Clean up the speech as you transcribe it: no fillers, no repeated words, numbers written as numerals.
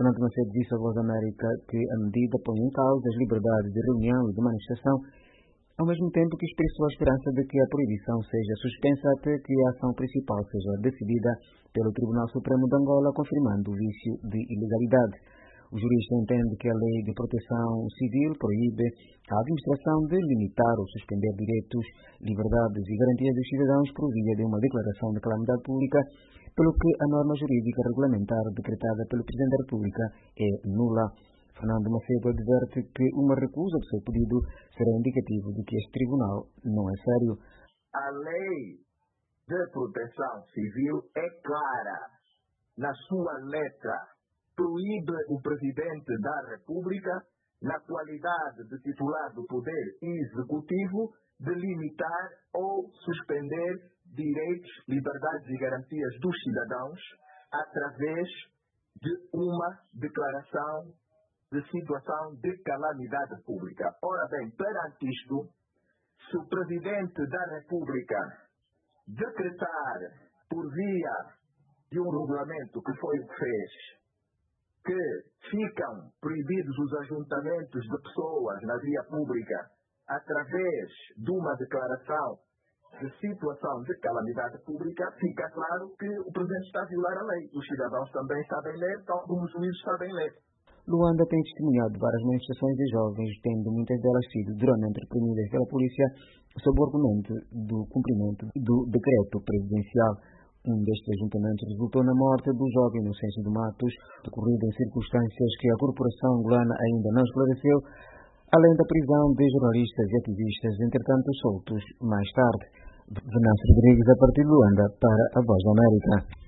Fernando Macedo disse à Voz da América que a medida põe em causa as liberdades de reunião e de manifestação, ao mesmo tempo que expressou a esperança de que a proibição seja suspensa até que a ação principal seja decidida pelo Tribunal Supremo de Angola, confirmando o vício de ilegalidade. O jurista entende que a Lei de Proteção Civil proíbe a administração de limitar ou suspender direitos, liberdades e garantias dos cidadãos por via de uma declaração de calamidade pública, pelo que a norma jurídica regulamentar decretada pelo Presidente da República é nula. Fernando Macedo adverte que uma recusa do seu pedido será indicativo de que este tribunal não é sério. A Lei de Proteção Civil é clara na sua letra. Proíbe o Presidente da República, na qualidade de titular do Poder Executivo, de limitar ou suspender direitos, liberdades e garantias dos cidadãos através de uma declaração de situação de calamidade pública. Ora bem, perante isto, se o Presidente da República decretar por via de um regulamento, que foi o que fez, que ficam proibidos os ajuntamentos de pessoas na via pública através de uma declaração de situação de calamidade pública, fica claro que o Presidente está a violar a lei. Os cidadãos também sabem ler, tal como os juízes sabem ler. Luanda tem testemunhado várias manifestações de jovens, tendo muitas delas sido duramente reprimidas pela polícia sob o argumento do cumprimento do decreto presidencial. Um destes ajuntamentos resultou na morte do jovem Inocêncio de Matos, decorrido em circunstâncias que a corporação angolana ainda não esclareceu, além da prisão de jornalistas e ativistas, entretanto soltos mais tarde. Venâncio Rodrigues, a partir de Luanda, para a Voz da América.